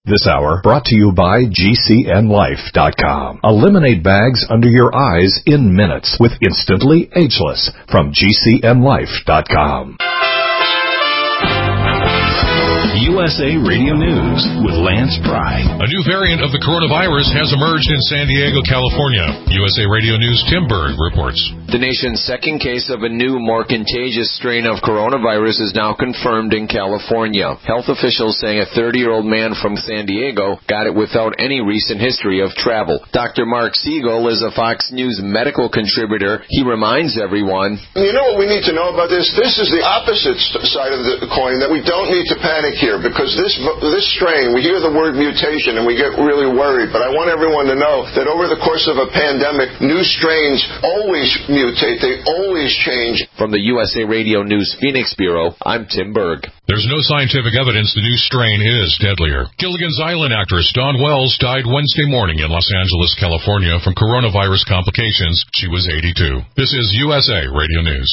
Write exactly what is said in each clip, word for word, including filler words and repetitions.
This hour brought to you by G C N Life dot com. Eliminate bags under your eyes in minutes with Instantly Ageless from G C N Life dot com. U S A Radio News with Lance Pry. A new variant of the coronavirus has emerged in San Diego, California. U S A Radio News' Tim Berg reports. The nation's second case of a new, more contagious strain of coronavirus is now confirmed in California. Health officials saying a thirty-year-old man from San Diego got it without any recent history of travel. Doctor Mark Siegel is a Fox News medical contributor. He reminds everyone, you know what we need to know about this? This is the opposite side of the coin, that we don't need to panic here, because this this strain, we hear the word mutation and we get really worried, but I want everyone to know that over the course of a pandemic, new strains always mutate, they always change. From the U S A Radio News Phoenix Bureau, I'm Tim Berg. There's no scientific evidence the new strain is deadlier. Gilligan's Island actress Dawn Wells died Wednesday morning in Los Angeles, California from coronavirus complications. She was eighty-two. This is U S A Radio News.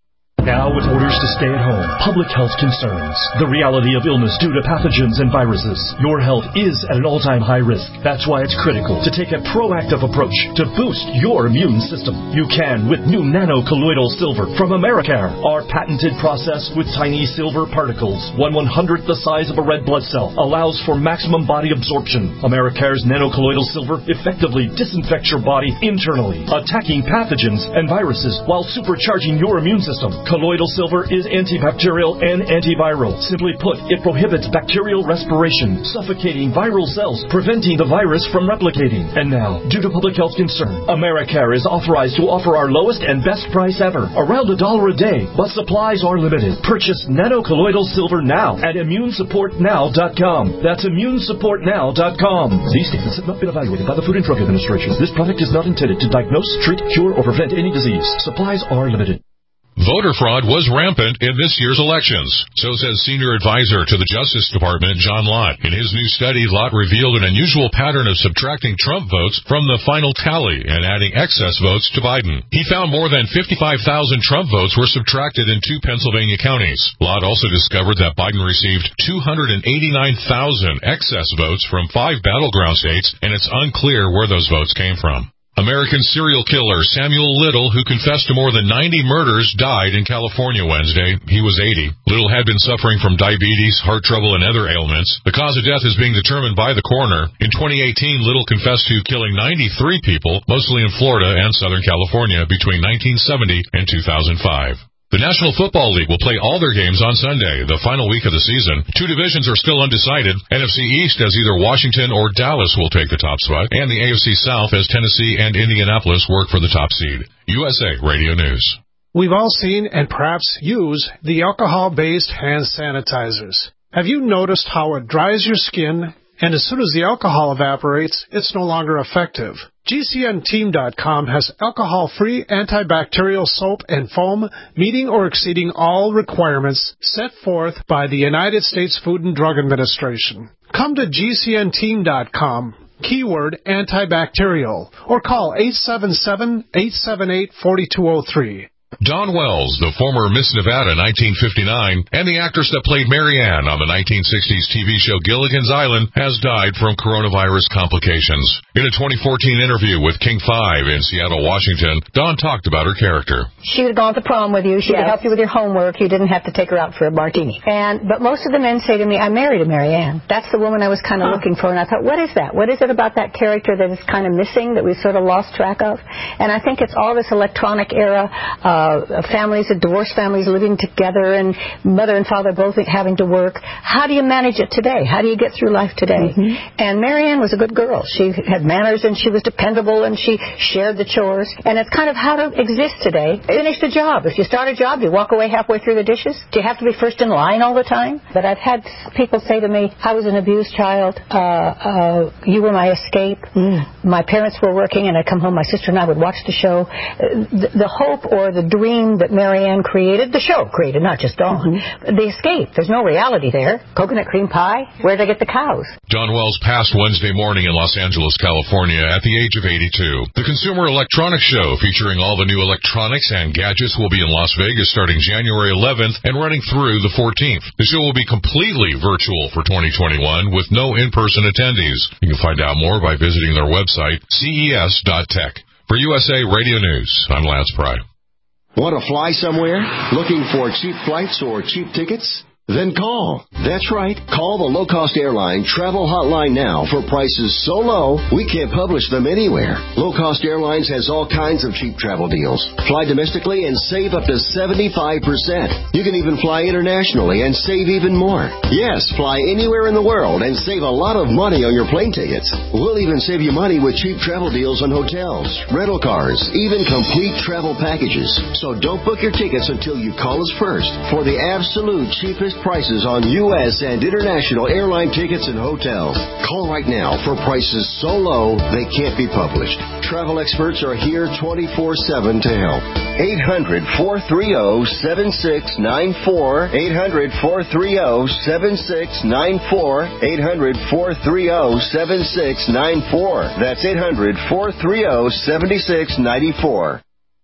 Now with orders to stay at home, public health concerns, the reality of illness due to pathogens and viruses, your health is at an all-time high risk. That's why it's critical to take a proactive approach to boost your immune system. You can with new nano-colloidal silver from Americare. Our patented process with tiny silver particles, one one-hundredth the size of a red blood cell, allows for maximum body absorption. Americare's nano-colloidal silver effectively disinfects your body internally, attacking pathogens and viruses while supercharging your immune system. Colloidal silver is antibacterial and antiviral. Simply put, it prohibits bacterial respiration, suffocating viral cells, preventing the virus from replicating. And now, due to public health concern, Americare is authorized to offer our lowest and best price ever, around a dollar a day, but supplies are limited. Purchase nano-colloidal silver now at immune support now dot com. That's immune support now dot com. These statements have not been evaluated by the Food and Drug Administration. This product is not intended to diagnose, treat, cure, or prevent any disease. Supplies are limited. Voter fraud was rampant in this year's elections. So says senior advisor to the Justice Department, John Lott. In his new study, Lott revealed an unusual pattern of subtracting Trump votes from the final tally and adding excess votes to Biden. He found more than fifty-five thousand Trump votes were subtracted in two Pennsylvania counties. Lott also discovered that Biden received two hundred eighty-nine thousand excess votes from five battleground states, and it's unclear where those votes came from. American serial killer Samuel Little, who confessed to more than ninety murders, died in California Wednesday. He was eighty. Little had been suffering from diabetes, heart trouble, and other ailments. The cause of death is being determined by the coroner. In twenty eighteen, Little confessed to killing ninety-three people, mostly in Florida and Southern California, between nineteen seventy and two thousand five. The National Football League will play all their games on Sunday, the final week of the season. Two divisions are still undecided. N F C East as either Washington or Dallas will take the top spot, and the A F C South as Tennessee and Indianapolis work for the top seed. U S A Radio News. We've all seen and perhaps use the alcohol-based hand sanitizers. Have you noticed how it dries your skin, and as soon as the alcohol evaporates, it's no longer effective? G C N Team dot com has alcohol-free antibacterial soap and foam meeting or exceeding all requirements set forth by the United States Food and Drug Administration. Come to G C N Team dot com, keyword antibacterial, or call eight seven seven, eight seven eight, four two zero three. Dawn Wells, the former Miss Nevada nineteen fifty-nine, and the actress that played Mary Ann on the nineteen sixties T V show Gilligan's Island, has died from coronavirus complications. In a twenty fourteen interview with King five in Seattle, Washington, Dawn talked about her character. She would have gone to prom with you. She yes. would help you with your homework. You didn't have to take her out for a martini. And But most of the men say to me, I married a Mary Ann. That's the woman I was kind of huh. looking for. And I thought, what is that? What is it about that character that is kind of missing, that we've sort of lost track of? And I think it's all this electronic era, uh, families, divorced families living together, and mother and father both having to work. How do you manage it today? How do you get through life today? Mm-hmm. And Mary Ann was a good girl. She had manners, and she was dependable, and she shared the chores. And it's kind of how to exist today. Finish the job. If you start a job, you walk away halfway through the dishes. Do you have to be first in line all the time? But I've had people say to me, I was an abused child. Uh, uh, you were my escape. Mm. My parents were working, and I'd come home. My sister and I would watch the show. Uh, the, the hope or the dream that Marianne created, the show created, not just Dawn. Mm-hmm. The escape, there's no reality there. Coconut cream pie, where did I get the cows? Dawn Wells passed Wednesday morning in Los Angeles, California at the age of eighty-two. The Consumer Electronics Show, featuring all the new electronics and gadgets, will be in Las Vegas starting January eleventh and running through the fourteenth. The show will be completely virtual for twenty twenty-one with no in-person attendees. You can find out more by visiting their website, C E S dot tech. For U S A Radio News, I'm Lance Pry. Want to fly somewhere? Looking for cheap flights or cheap tickets? Then call. That's right. Call the low-cost airline travel hotline now for prices so low we can't publish them anywhere. Low-cost airlines has all kinds of cheap travel deals. Fly domestically and save up to seventy-five percent. You can even fly internationally and save even more. Yes, fly anywhere in the world and save a lot of money on your plane tickets. We'll even save you money with cheap travel deals on hotels, rental cars, even complete travel packages. So don't book your tickets until you call us first for the absolute cheapest prices on U S and international airline tickets and hotels. Call right now for prices so low they can't be published. Travel experts are here twenty-four seven to help. eight hundred, four three zero, seven six nine four. eight hundred, four three zero, seven six nine four. eight hundred, four three zero, seven six nine four. That's eight hundred, four three zero, seven six nine four.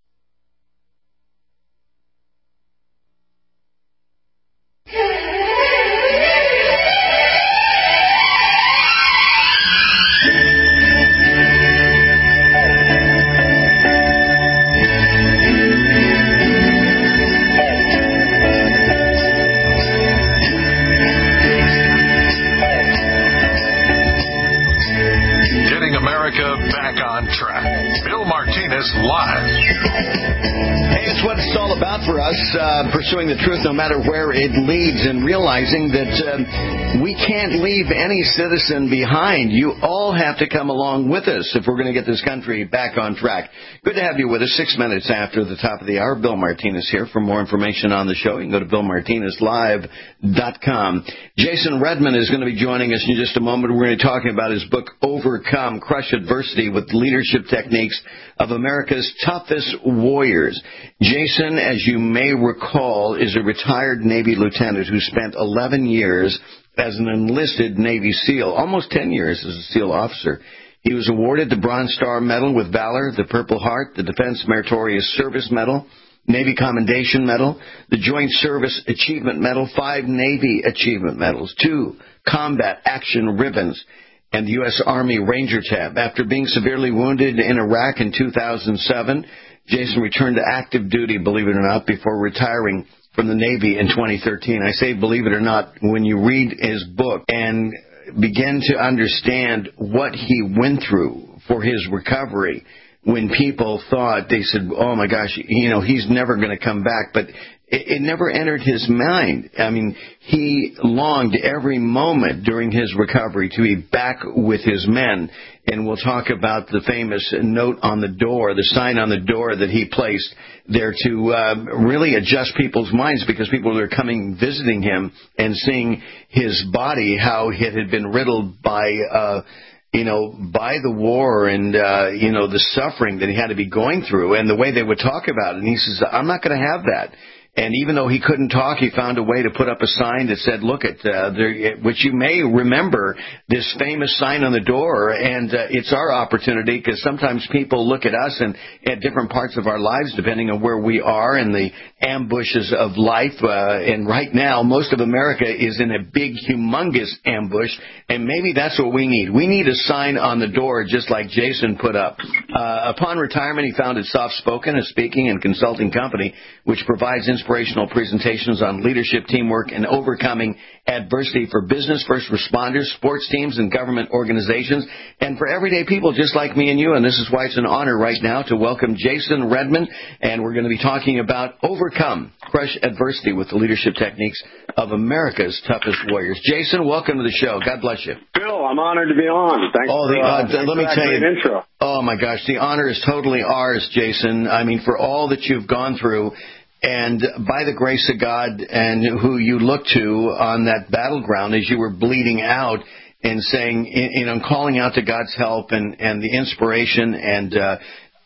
Uh, pursuing the truth no matter where it leads, and realizing that uh, we can't leave any citizen behind. You all have to come along with us if we're going to get this country back on track. Good to have you with us. Six minutes after the top of the hour, Bill Martinez here. For more information on the show, you can go to bill martinez live dot com. Jason Redman is going to be joining us in just a moment. We're going to be talking about his book, Overcome, Crush Adversity with Leadership Techniques of America's Toughest Warriors. Jason, as you may recall, is a retired Navy lieutenant who spent eleven years as an enlisted Navy SEAL, almost ten years as a SEAL officer. He was awarded the Bronze Star Medal with Valor, the Purple Heart, the Defense Meritorious Service Medal, Navy Commendation Medal, the Joint Service Achievement Medal, five Navy Achievement Medals, two Combat Action Ribbons, and the U S Army Ranger Tab. After being severely wounded in Iraq in two thousand seven, Jason returned to active duty, believe it or not, before retiring from the Navy in twenty thirteen. I say believe it or not, when you read his book and begin to understand what he went through for his recovery, when people thought, they said, oh my gosh, you know, he's never going to come back. But it, it never entered his mind. I mean, he longed every moment during his recovery to be back with his men. And we'll talk about the famous note on the door, the sign on the door that he placed there to uh, really adjust people's minds, because people are coming, visiting him, and seeing his body, how it had been riddled by uh you know, by the war and, uh, you know, the suffering that he had to be going through, and the way they would talk about it. And he says, I'm not going to have that. And even though he couldn't talk, he found a way to put up a sign that said, look at, uh, there, which you may remember, this famous sign on the door. And uh, it's our opportunity, because sometimes people look at us and at different parts of our lives, depending on where we are in the ambushes of life. Uh, and right now, most of America is in a big, humongous ambush. And maybe that's what we need. We need a sign on the door, just like Jason put up. Uh, upon retirement, he founded Soft Spoken, a speaking and consulting company which provides inspirational presentations on leadership, teamwork, and overcoming adversity for business, first responders, sports teams, and government organizations, and for everyday people just like me and you. And this is why it's an honor right now to welcome Jason Redman. And we're going to be talking about Overcome, Crush Adversity with the Leadership Techniques of America's Toughest Warriors. Jason, welcome to the show. God bless you. Bill, I'm honored to be on. Thanks oh, for, the, uh, uh, thanks let me for that tell great you, intro. Oh, my gosh, the honor is totally ours, Jason. I mean, for all that you've gone through, and by the grace of God and who you look to on that battleground as you were bleeding out and saying, you know, calling out to God's help and, and the inspiration. And uh,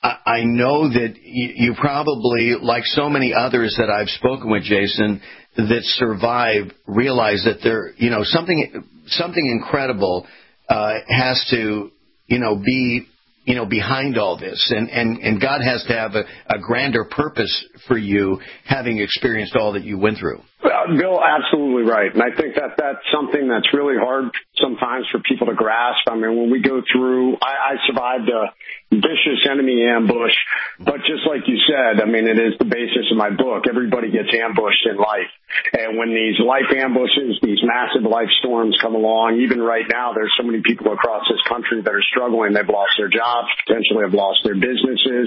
I, I know that you, you probably, like so many others that I've spoken with, Jason, that survive, realize that there, you know, something something incredible uh, has to, you know, be, you know, behind all this, and and and God has to have a, a grander purpose for you, having experienced all that you went through. Uh, Bill, absolutely right. And I think that that's something that's really hard sometimes for people to grasp. I mean, when we go through, I, I survived a vicious enemy ambush, but just like you said, I mean, it is the basis of my book. Everybody gets ambushed in life. And when these life ambushes, these massive life storms come along, even right now, there's so many people across this country that are struggling. They've lost their jobs, potentially have lost their businesses.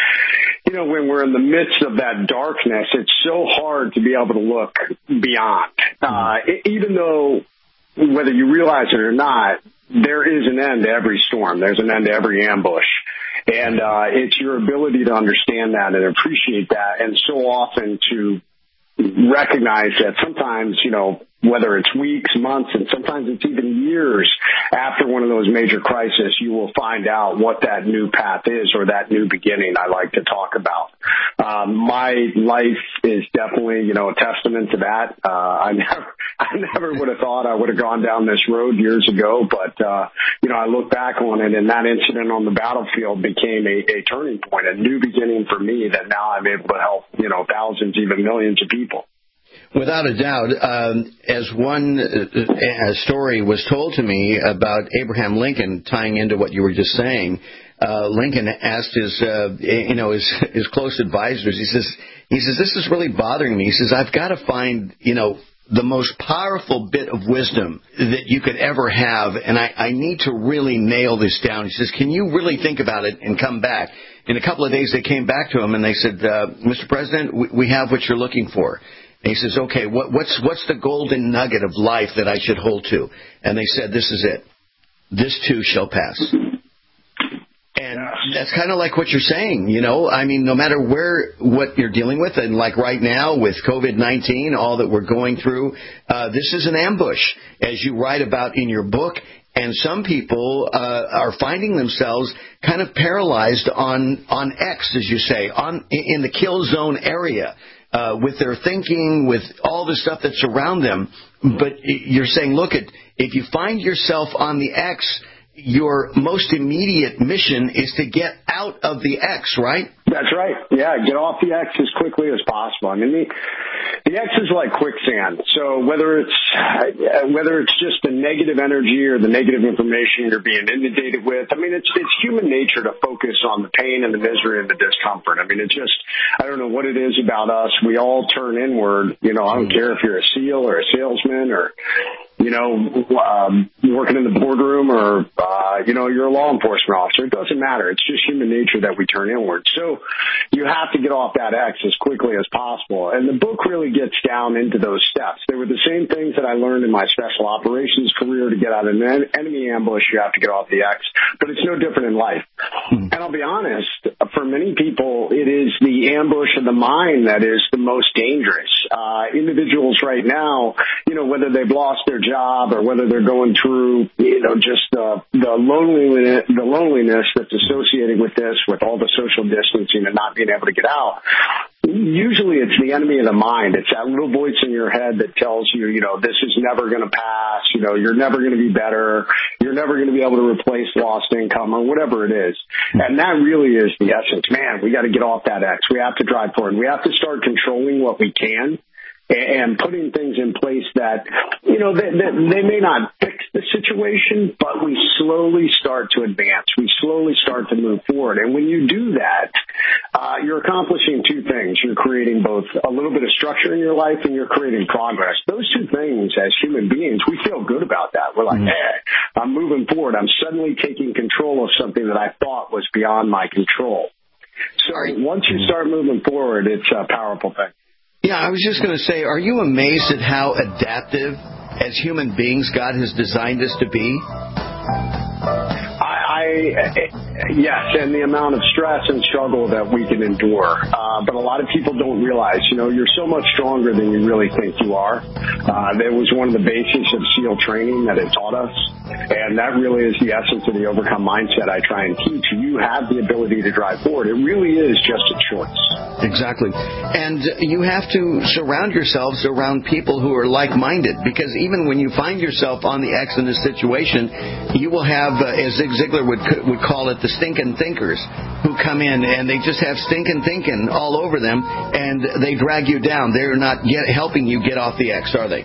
You know, when we're in the midst of that darkness, it's so hard to be able to look beyond. Uh, even though, whether you realize it or not, there is an end to every storm. There's an end to every ambush. And uh, it's your ability to understand that and appreciate that, and so often to recognize that sometimes, you know, whether it's weeks, months, and sometimes it's even years after one of those major crises, you will find out what that new path is, or that new beginning I like to talk about. Um, my life is definitely, you know, a testament to that. Uh, I never, I never would have thought I would have gone down this road years ago, but, uh, you know, I look back on it, and that incident on the battlefield became a, a turning point, a new beginning for me that now I'm able to help, you know, thousands, even millions of people. Without a doubt, um, as one uh, story was told to me about Abraham Lincoln, tying into what you were just saying, uh, Lincoln asked his, uh, you know, his, his close advisors. He says, he says, this is really bothering me. He says, I've got to find, you know, the most powerful bit of wisdom that you could ever have, and I, I need to really nail this down. He says, can you really think about it and come back? In a couple of days, they came back to him and they said, uh, Mister President, we, we have what you're looking for. And he says, okay, what, what's what's the golden nugget of life that I should hold to? And they said, this is it. This too shall pass. And that's kind of like what you're saying, you know. I mean, no matter where, what you're dealing with, and like right now with COVID nineteen, all that we're going through, uh, this is an ambush, as you write about in your book. And some people uh, are finding themselves kind of paralyzed on, on X, as you say, on in the kill zone area. Uh, with their thinking, with all the stuff that's around them. But you're saying, look, at if you find yourself on the X, your most immediate mission is to get out of the X, right? That's right. Yeah, get off the X as quickly as possible. I mean, the, the X is like quicksand. So whether it's whether it's just the negative energy or the negative information you're being inundated with, I mean, it's it's human nature to focus on the pain and the misery and the discomfort. I mean, it's just, I don't know what it is about us. We all turn inward. You know, I don't care if you're a SEAL or a salesman or, you know, um, working in the boardroom or, uh, you know, you're a law enforcement officer. It doesn't matter. It's just human nature that we turn inward. So you have to get off that X as quickly as possible. And the book really gets down into those steps. They were the same things that I learned in my special operations career. To get out of an enemy ambush, you have to get off the X. But it's no different in life. And I'll be honest, for many people, it is the ambush of the mind that is the most dangerous. Uh, individuals right now, you know, whether they've lost their job or whether they're going through, you know, just uh, the loneliness, the loneliness that's associated with this, with all the social distancing and not being able to get out. Usually it's the enemy of the mind. It's that little voice in your head that tells you, you know, this is never going to pass. You know, you're never going to be better. You're never going to be able to replace lost income or whatever it is. And that really is the essence. Man, we got to get off that X. We have to drive forward. We have to start controlling what we can and putting things in place that, you know, they, they, they may not fix the situation, but we slowly start to advance. We slowly start to move forward. And when you do that, uh, you're accomplishing two things. You're creating both a little bit of structure in your life and you're creating progress. Those two things, as human beings, we feel good about that. We're like, hey, I'm moving forward. I'm suddenly taking control of something that I thought was beyond my control. So once you start moving forward, it's a powerful thing. Yeah, I was just going to say, are you amazed at how adaptive, as human beings, God has designed us to be? I, I yes, and the amount of stress and struggle that we can endure. Uh, but a lot of people don't realize, you know, you're so much stronger than you really think you are. Uh, that was one of the bases of SEAL training that it taught us. And that really is the essence of the overcome mindset I try and teach. You have the ability to drive forward. It really is just a choice. Exactly. And you have to surround yourselves around people who are like-minded, because even when you find yourself on the X in this situation, you will have, uh, as Zig Ziglar would would call it, the stinking thinkers who come in and they just have stinking thinking all over them, and they drag you down. They're not get, helping you get off the X, are they?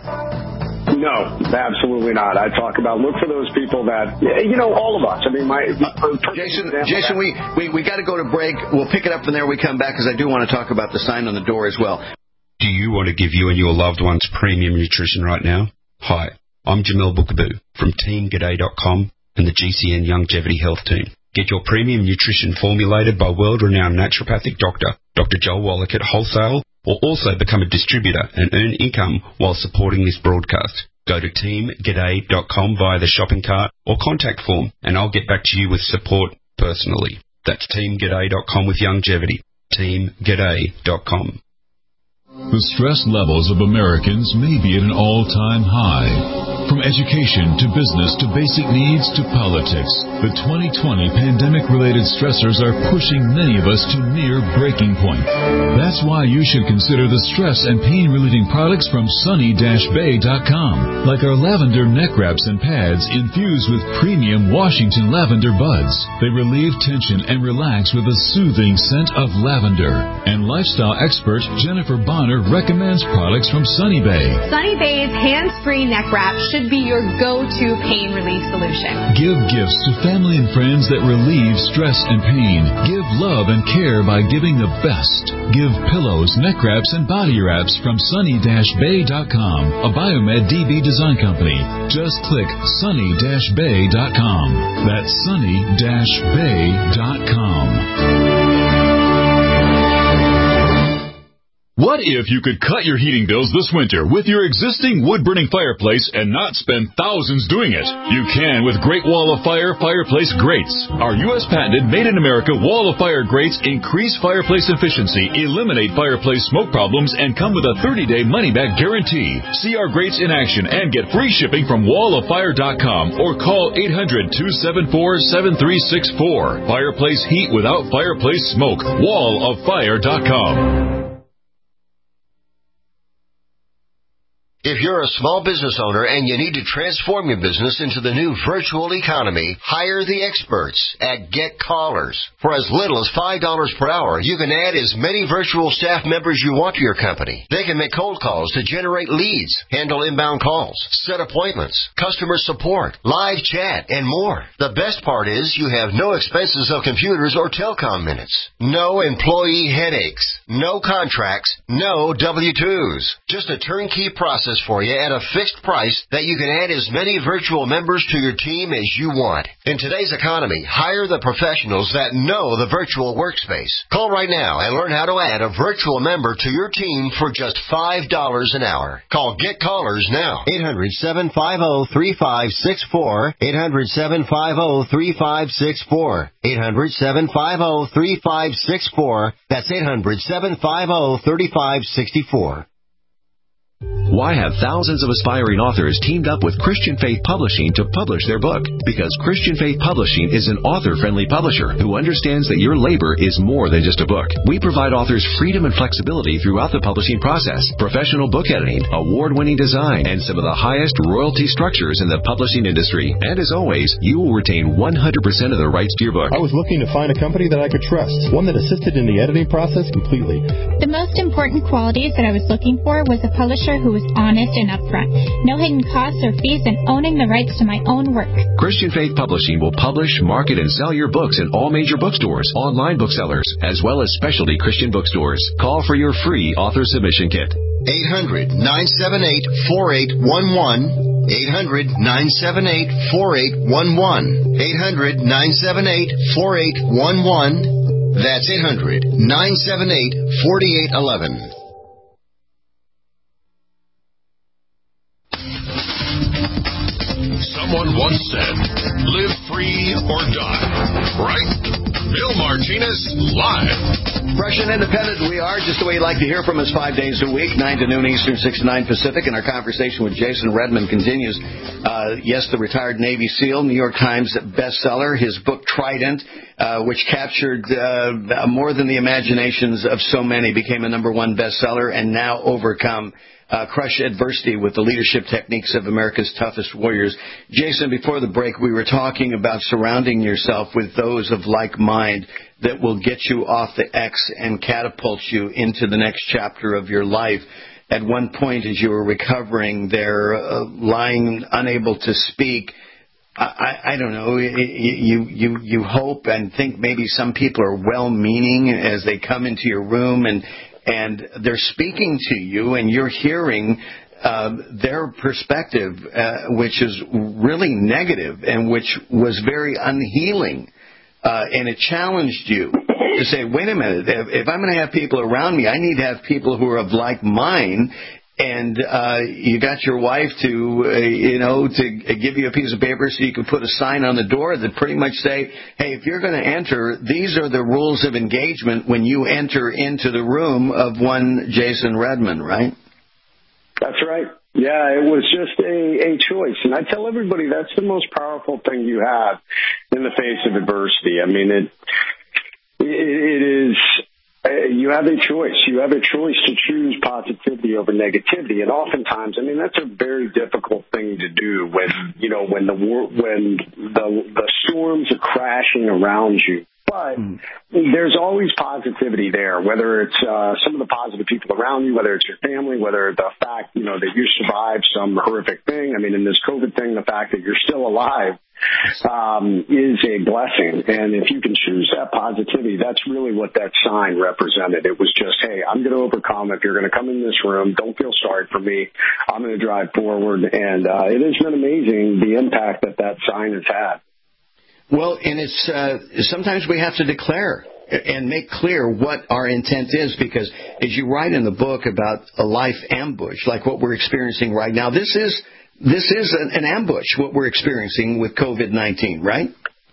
No, absolutely not. I talk about look for those people that, you know, all of us. I mean, my uh, Jason, Jason, we, we, we got to go to break. We'll pick it up from there when we come back, because I do want to talk about the sign on the door as well. Do you want to give you and your loved ones premium nutrition right now? Hi, I'm Jamel Bookaboo from Team G'day dot com and the G C N Longevity Health Team. Get your premium nutrition formulated by world-renowned naturopathic doctor, Doctor Joel Wallach at wholesale, or also become a distributor and earn income while supporting this broadcast. Go to Team G'day dot com via the shopping cart or contact form, and I'll get back to you with support personally. That's Team G'day dot com with longevity. Team G'day dot com. The stress levels of Americans may be at an all-time high. From education to business to basic needs to politics, the twenty twenty pandemic-related stressors are pushing many of us to near breaking point. That's why you should consider the stress and pain-relieving products from Sunny Bay dot com, like our lavender neck wraps and pads infused with premium Washington lavender buds. They relieve tension and relax with a soothing scent of lavender. And lifestyle expert Jennifer Bonner recommends products from Sunny Bay. Sunny Bay's hands-free neck wrap should be your go-to pain relief solution. Give gifts to family and friends that relieve stress and pain. Give love and care by giving the best. Give pillows, neck wraps, and body wraps from Sunny Bay dot com, a Biomed D B design company. Just click Sunny Bay dot com. That's Sunny Bay dot com. What if you could cut your heating bills this winter with your existing wood-burning fireplace and not spend thousands doing it? You can with Great Wall of Fire Fireplace Grates. Our U S patented made-in-America Wall of Fire grates increase fireplace efficiency, eliminate fireplace smoke problems, and come with a thirty-day money-back guarantee. See our grates in action and get free shipping from wall of fire dot com or call eight hundred, two seven four, seven three six four. Fireplace heat without fireplace smoke. wall of fire dot com. If you're a small business owner and you need to transform your business into the new virtual economy, hire the experts at Get Callers. For as little as five dollars per hour, you can add as many virtual staff members you want to your company. They can make cold calls to generate leads, handle inbound calls, set appointments, customer support, live chat, and more. The best part is you have no expenses of computers or telecom minutes. No employee headaches. No contracts. No W two's. Just a turnkey process for you at a fixed price that you can add as many virtual members to your team as you want. In today's economy, hire the professionals that know the virtual workspace. Call right now and learn how to add a virtual member to your team for just five dollars an hour. Call Get Callers now. eight hundred, seven five zero, three five six four. eight hundred, seven five zero, three five six four. eight hundred, seven five zero, three five six four. That's eight hundred, seven five zero, three five six four. Why have thousands of aspiring authors teamed up with Christian Faith Publishing to publish their book? Because Christian Faith Publishing is an author-friendly publisher who understands that your labor is more than just a book. We provide authors freedom and flexibility throughout the publishing process, professional book editing, award-winning design, and some of the highest royalty structures in the publishing industry. And as always, you will retain one hundred percent of the rights to your book. I was looking to find a company that I could trust, one that assisted in the editing process completely. The most important qualities that I was looking for was a publisher who was honest and upfront, no hidden costs or fees, and owning the rights to my own work. Christian Faith Publishing will publish, market, and sell your books in all major bookstores, online booksellers, as well as specialty Christian bookstores. Call for your free author submission kit. eight hundred, nine seven eight, four eight one one. eight hundred, nine seven eight, four eight one one. eight hundred, nine seven eight, four eight one one. That's eight hundred, nine seven eight, four eight one one. Someone once said, live free or die, right? Bill Martinez Live. Fresh and independent we are, just the way you like to hear from us five days a week, nine to noon Eastern, six to nine Pacific. And our conversation with Jason Redman continues. Uh, yes, the retired Navy SEAL, New York Times bestseller. His book, Trident, uh, which captured uh, more than the imaginations of so many, became a number one bestseller, and now Overcome. Uh, crush adversity with the leadership techniques of America's toughest warriors. Jason, before the break, we were talking about surrounding yourself with those of like mind that will get you off the X and catapult you into the next chapter of your life. At one point, as you were recovering there, uh, lying unable to speak, I, I, I don't know, you, you, you hope and think maybe some people are well-meaning as they come into your room and And they're speaking to you, and you're hearing uh, their perspective, uh, which is really negative and which was very unhealing. Uh, and it challenged you to say, wait a minute, if, if I'm going to have people around me, I need to have people who are of like mind. And uh, you got your wife to, uh, you know, to give you a piece of paper so you could put a sign on the door that pretty much say, hey, if you're going to enter, these are the rules of engagement when you enter into the room of one Jason Redman, right? That's right. Yeah, it was just a, a choice. And I tell everybody that's the most powerful thing you have in the face of adversity. I mean, it it, it is... You have a choice. You have a choice to choose positivity over negativity, and oftentimes, I mean, that's a very difficult thing to do when you know when the when the the storms are crashing around you. But there's always positivity there, whether it's uh, some of the positive people around you, whether it's your family, whether the fact, you know, that you survived some horrific thing. I mean, in this COVID thing, the fact that you're still alive um, is a blessing. And if you can choose that positivity, that's really what that sign represented. It was just, hey, I'm going to overcome. If you're going to come in this room, don't feel sorry for me. I'm going to drive forward. And uh, it has been amazing the impact that that sign has had. Well, and it's uh, sometimes we have to declare and make clear what our intent is, because as you write in the book about a life ambush, like what we're experiencing right now, this is this is an, an ambush, what we're experiencing with COVID nineteen, right?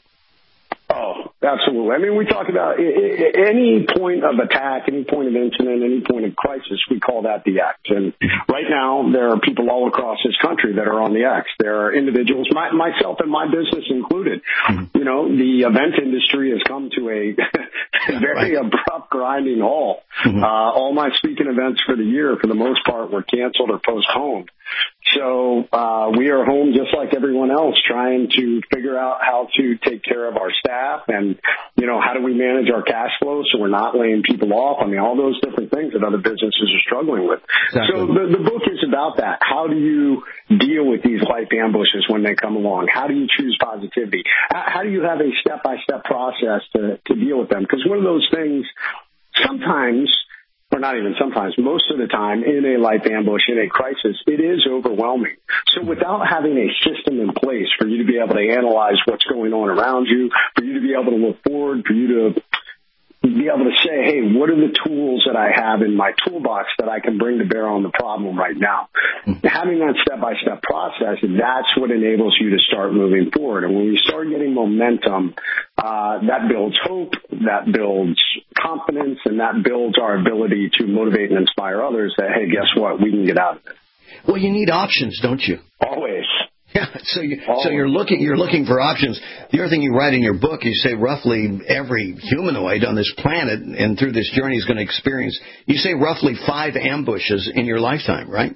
Oh, absolutely. I mean, we talk about any point of attack, any point of incident, any point of crisis, we call that the X. And right now, there are people all across this country that are on the X. There are individuals, my, myself and my business included. Mm-hmm. You know, the event industry has come to a very right. abrupt, grinding halt. Mm-hmm. Uh, all my speaking events for the year, for the most part, were canceled or postponed. So uh, we are home just like everyone else, trying to figure out how to take care of our staff and, you know, how do we manage our cash flow so we're not laying people off. I mean, all those different things that other businesses are struggling with. Exactly. So the, the book is about that. How do you deal with these life ambushes when they come along? How do you choose positivity? How do you have a step-by-step process to, to deal with them? Because one of those things, sometimes, or not even sometimes, most of the time, in a life ambush, in a crisis, it is overwhelming. So without having a system in place for you to be able to analyze what's going on around you, for you to be able to look forward, for you to be able to say, hey, what are the tools that I have in my toolbox that I can bring to bear on the problem right now? Mm-hmm. Having that step-by-step process, that's what enables you to start moving forward. And when you start getting momentum, uh, that builds hope, that builds confidence, and that builds our ability to motivate and inspire others that, hey, guess what? We can get out of it. Well, you need options, don't you? Always. Yeah, so you, so you're looking you're looking for options. The other thing you write in your book, you say roughly every humanoid on this planet and through this journey is going to experience, you say roughly five ambushes in your lifetime, right?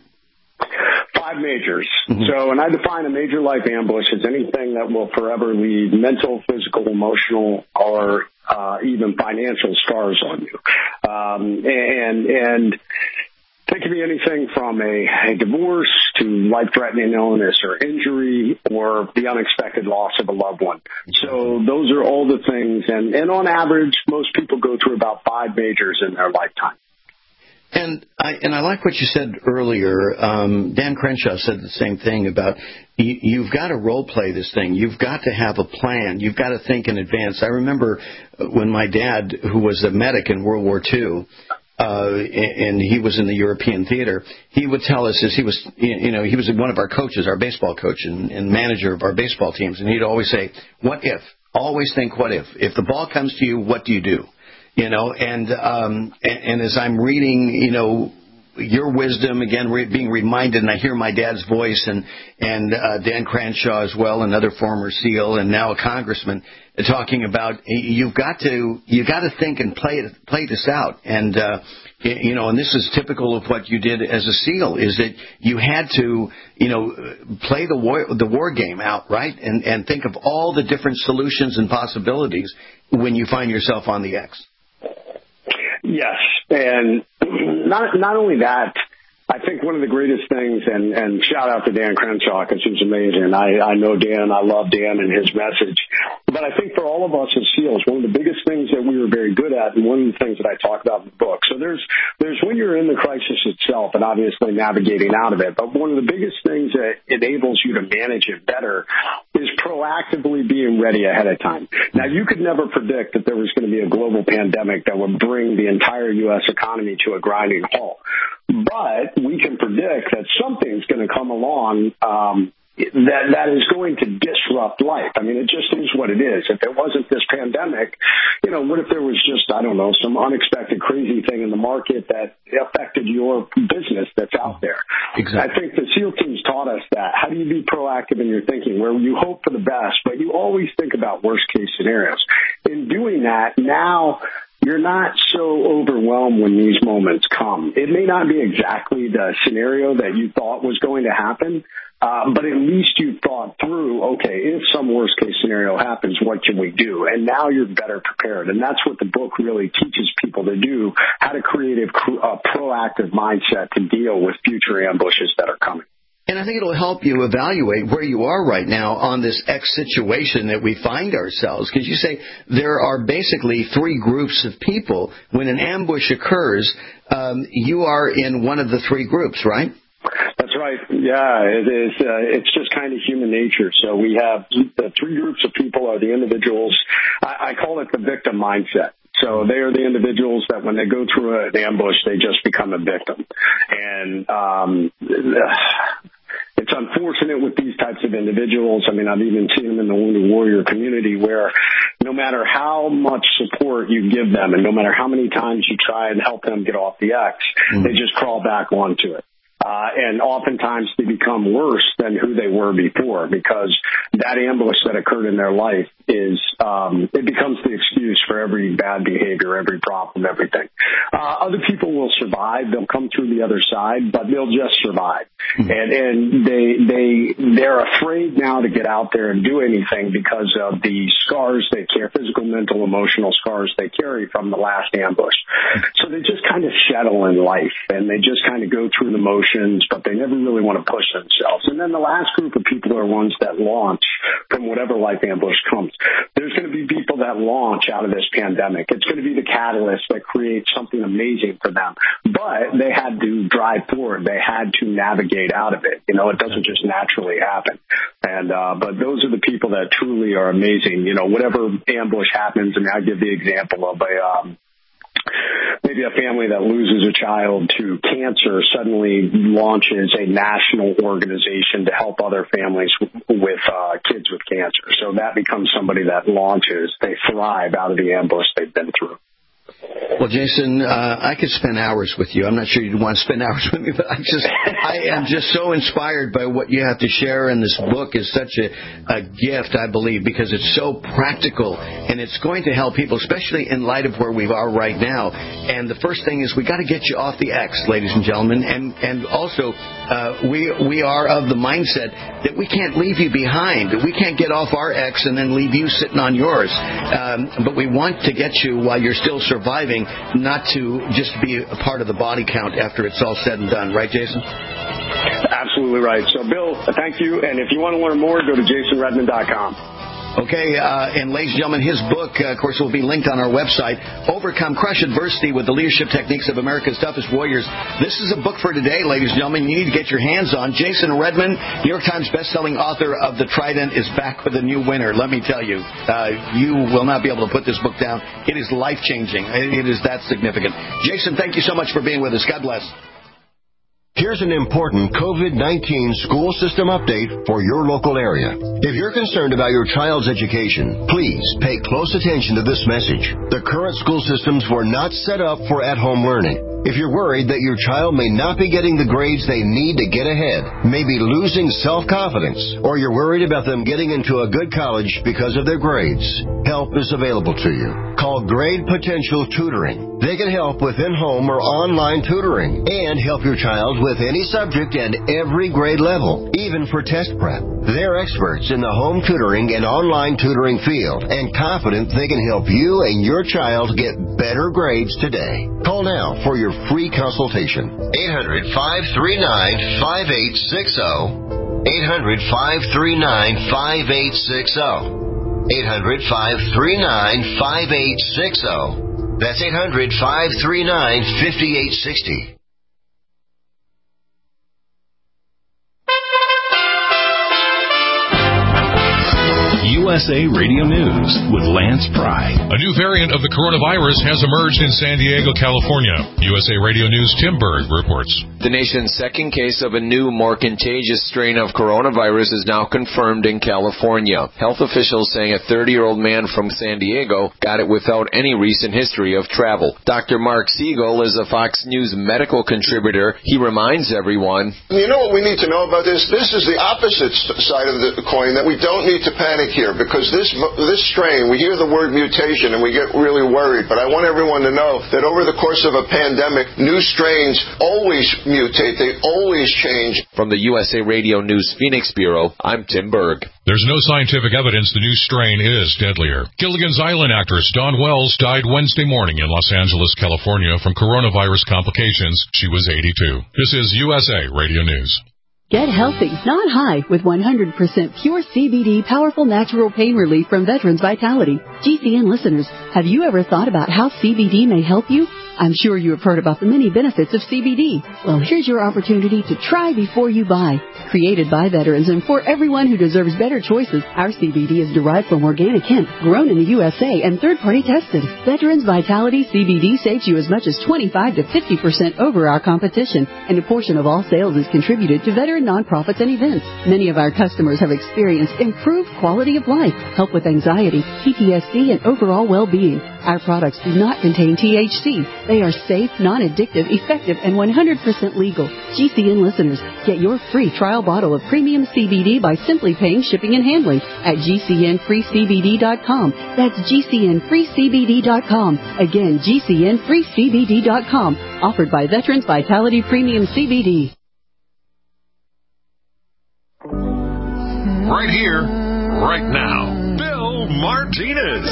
Five majors. Mm-hmm. So, and I define a major life ambush as anything that will forever leave mental, physical, emotional, or uh, even financial scars on you. Um, and and it can be anything from a, a divorce to life-threatening illness or injury or the unexpected loss of a loved one. So those are all the things. And, and on average, most people go through about five majors in their lifetime. And I, and I like what you said earlier. Um, Dan Crenshaw said the same thing about you, you've got to role play this thing. You've got to have a plan. You've got to think in advance. I remember when my dad, who was a medic in World War Two, Uh, and he was in the European theater, he would tell us, as he was, you know, he was one of our coaches, our baseball coach and, and manager of our baseball teams, and he'd always say, what if always think, what if? If the ball comes to you, what do you do? You know, and um, and, and as I'm reading, you know, your wisdom, again, re- being reminded, and I hear my dad's voice, and and uh, Dan Crenshaw as well, another former SEAL and now a congressman, talking about you've got to you got to think and play it, play this out, and uh, you know, and this is typical of what you did as a SEAL, is that you had to, you know, play the war the war game out, right, and and think of all the different solutions and possibilities when you find yourself on the X. Yes, and not not only that, I think one of the greatest things, and, and shout out to Dan Crenshaw because he's amazing. I, I know Dan, I love Dan and his message. But I think for all of us as SEALs, one of the biggest things that we were very good at, and one of the things that I talk about in the book, so there's there's when you're in the crisis itself and obviously navigating out of it, but one of the biggest things that enables you to manage it better is proactively being ready ahead of time. Now, you could never predict that there was going to be a global pandemic that would bring the entire U S economy to a grinding halt. But we can predict that something's going to come along um, that that is going to disrupt life. I mean, it just is what it is. If it wasn't this pandemic, you know, what if there was just, I don't know, some unexpected crazy thing in the market that affected your business that's out there? Exactly. I think the SEAL teams taught us that. How do you be proactive in your thinking, where you hope for the best, but you always think about worst-case scenarios? In doing that, now you're not so overwhelmed when these moments come. It may not be exactly the scenario that you thought was going to happen, uh, but at least you thought through, okay, if some worst-case scenario happens, what can we do? And now you're better prepared. And that's what the book really teaches people to do, how to create a, a proactive mindset to deal with future ambushes that are coming. And I think it'll help you evaluate where you are right now on this X situation that we find ourselves. Because you say there are basically three groups of people. When an ambush occurs, um, you are in one of the three groups, right? That's right. Yeah, it is. Uh, it's just kind of human nature. So we have the three groups of people are the individuals. I, I call it the victim mindset. So they are the individuals that when they go through an ambush, they just become a victim. And um, it's unfortunate with these types of individuals. I mean, I've even seen them in the Wounded Warrior community where no matter how much support you give them and no matter how many times you try and help them get off the X, mm-hmm. they just crawl back onto it. Uh, and oftentimes they become worse than who they were before because that ambush that occurred in their life is, um, it becomes the excuse for every bad behavior, every problem, everything. Uh, other people will survive. They'll come through the other side, but they'll just survive. Mm-hmm. And, and they, they, they're afraid now to get out there and do anything because of the scars they carry, physical, mental, emotional scars they carry from the last ambush. So they just kind of settle in life and they just kind of go through the motions, but they never really want to push themselves. And then the last group of people are ones that launch from whatever life ambush comes. There's going to be people that launch out of this pandemic. It's going to be the catalyst that creates something amazing for them. But they had to drive forward. They had to navigate out of it. You know, it doesn't just naturally happen. And, uh, but those are the people that truly are amazing. You know, whatever ambush happens, and I give the example of a, um, maybe a family that loses a child to cancer suddenly launches a national organization to help other families with uh, kids with cancer. So that becomes somebody that launches. They thrive out of the ambush they've been through. Well, Jason, uh, I could spend hours with you. I'm not sure you'd want to spend hours with me, but I just, I am just so inspired by what you have to share. And this book is such a, a gift, I believe, because it's so practical and it's going to help people, especially in light of where we are right now. And the first thing is we got to get you off the X, ladies and gentlemen. And, and also, uh, we, we are of the mindset that we can't leave you behind. We can't get off our X and then leave you sitting on yours. Um, but we want to get you while you're still surviving. Not to just be a part of the body count after it's all said and done. Right, Jason? Absolutely right. So, Bill, thank you. And if you want to learn more, go to jason redman dot com. Okay, uh, and ladies and gentlemen, his book, uh, of course, will be linked on our website, Overcome Crush Adversity with the Leadership Techniques of America's Toughest Warriors. This is a book for today, ladies and gentlemen. You need to get your hands on. Jason Redman, New York Times bestselling author of The Trident, is back with a new winner. Let me tell you, uh, you will not be able to put this book down. It is life-changing. It is that significant. Jason, thank you so much for being with us. God bless. Here's an important COVID nineteen school system update for your local area. If you're concerned about your child's education, please pay close attention to this message. The current school systems were not set up for at-home learning. If you're worried that your child may not be getting the grades they need to get ahead, maybe losing self-confidence, or you're worried about them getting into a good college because of their grades, help is available to you. Call Grade Potential Tutoring. They can help with in-home or online tutoring and help your child with any subject and every grade level, even for test prep. They're experts in the home tutoring and online tutoring field and confident they can help you and your child get better grades today. Call now for your free consultation. eight hundred, five three nine, five eight six zero. eight hundred, five three nine, five eight six zero. eight hundred, five three nine, five eight six zero. That's eight hundred, five three nine, five eight six zero. U S A Radio News with Lance Pry. A new variant of the coronavirus has emerged in San Diego, California. U S A Radio News' Tim Berg reports. The nation's second case of a new, more contagious strain of coronavirus is now confirmed in California. Health officials saying a thirty-year-old man from San Diego got it without any recent history of travel. Doctor Mark Siegel is a Fox News medical contributor. He reminds everyone, You know what we need to know about this? This is the opposite side of the coin, that we don't need to panic here, because this this strain, we hear the word mutation and we get really worried, but I want everyone to know that over the course of a pandemic, new strains always mutate, they always change. From the U S A Radio News Phoenix Bureau, I'm Tim Berg. There's no scientific evidence the new strain is deadlier. Gilligan's Island actress Dawn Wells died Wednesday morning in Los Angeles, California from coronavirus complications. She was eighty-two. This is U S A Radio News. Get healthy, not high, with one hundred percent pure C B D powerful natural pain relief from Veterans Vitality. G C N listeners, have you ever thought about how C B D may help you? I'm sure you have heard about the many benefits of C B D. Well, here's your opportunity to try before you buy. Created by veterans and for everyone who deserves better choices, our C B D is derived from organic hemp, grown in the U S A and third-party tested. Veterans Vitality C B D saves you as much as twenty-five to fifty percent over our competition, and a portion of all sales is contributed to veteran nonprofits and events. Many of our customers have experienced improved quality of life, help with anxiety, P T S D, and overall well-being. Our products do not contain T H C. They are safe, non-addictive, effective, and one hundred percent legal. G C N listeners, get your free trial bottle of premium C B D by simply paying shipping and handling at G C N free C B D dot com. That's G C N free C B D dot com. Again, G C N free C B D dot com. Offered by Veterans Vitality Premium C B D. Right here, right now, Bill Martinez.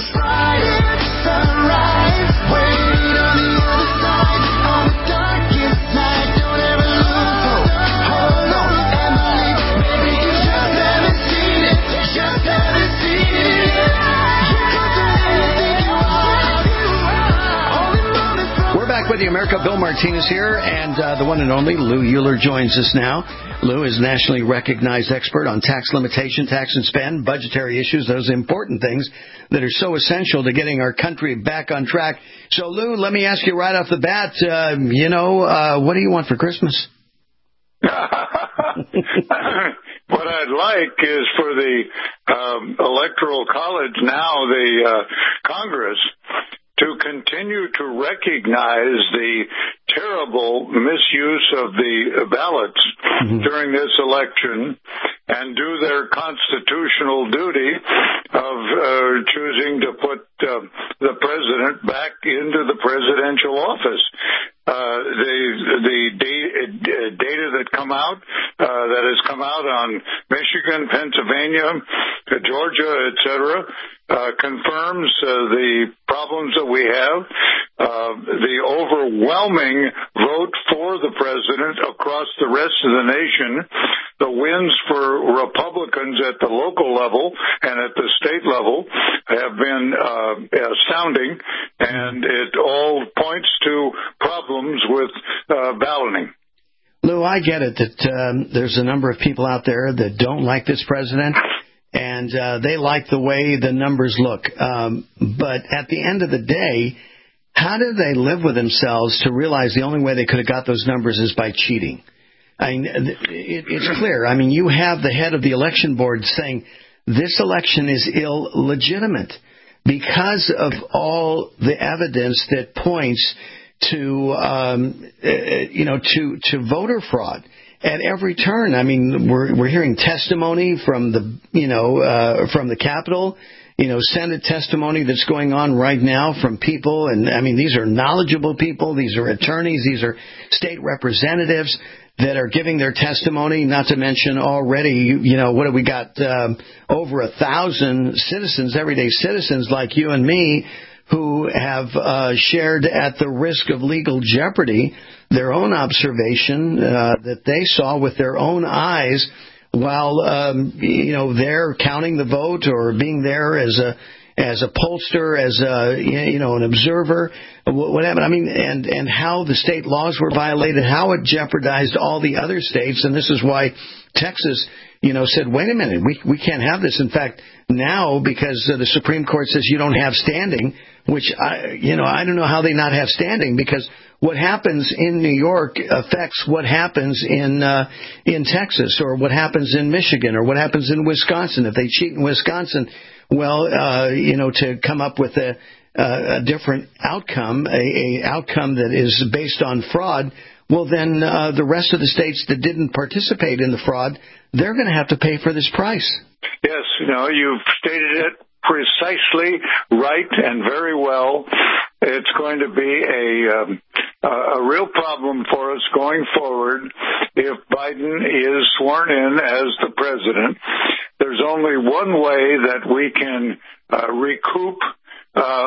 With you, America. Bill Martinez here, and uh, the one and only Lou Euler joins us now. Lou is a nationally recognized expert on tax limitation, tax and spend, budgetary issues, those important things that are so essential to getting our country back on track. So, Lou, let me ask you right off the bat, uh, you know, uh, what do you want for Christmas? What I'd like is for the um, Electoral College, now the uh, Congress, to continue to recognize the terrible misuse of the ballots mm-hmm. during this election and do their constitutional duty of uh, choosing to put uh, the president back into the presidential office. Uh, the the data, data that come out uh, that has come out on Michigan, Pennsylvania, Georgia, et cetera, uh, confirms uh, the problems that we have. Uh, the overwhelming vote for the president across the rest of the nation. The wins for Republicans at the local level and at the state level have been uh, astounding, and it all points to problems with uh, balloting. Lou, I get it that um, there's a number of people out there that don't like this president, and uh, they like the way the numbers look. Um, but at the end of the day, how do they live with themselves to realize the only way they could have got those numbers is by cheating? I mean, it, it's clear. I mean, you have the head of the election board saying this election is illegitimate because of all the evidence that points to, um, uh, you know, to, to voter fraud at every turn. I mean, we're, we're hearing testimony from the, you know, uh, from the Capitol, you know, Senate testimony that's going on right now from people. And I mean, these are knowledgeable people. These are attorneys. These are state representatives that are giving their testimony, not to mention already, you know, what have we got, um, over a thousand citizens, everyday citizens like you and me, who have uh, shared at the risk of legal jeopardy their own observation uh, that they saw with their own eyes while, um, you know, they're counting the vote or being there as a as a pollster, as a, you know, an observer, what happened. I mean, and, and how the state laws were violated, how it jeopardized all the other states. And this is why Texas, you know, said, wait a minute, we we can't have this. In fact, now, because uh, the Supreme Court says you don't have standing, which, I, you know, I don't know how they not have standing, because what happens in New York affects what happens in uh, in Texas, or what happens in Michigan, or what happens in Wisconsin. If they cheat in Wisconsin, well, uh, you know, to come up with a, a different outcome, a, a outcome that is based on fraud, well, then uh, the rest of the states that didn't participate in the fraud, they're going to have to pay for this price. Yes, you know, you've stated it precisely right and very well. It's going to be a um, a real problem for us going forward if Biden is sworn in as the president. There's only one way that we can uh, recoup uh,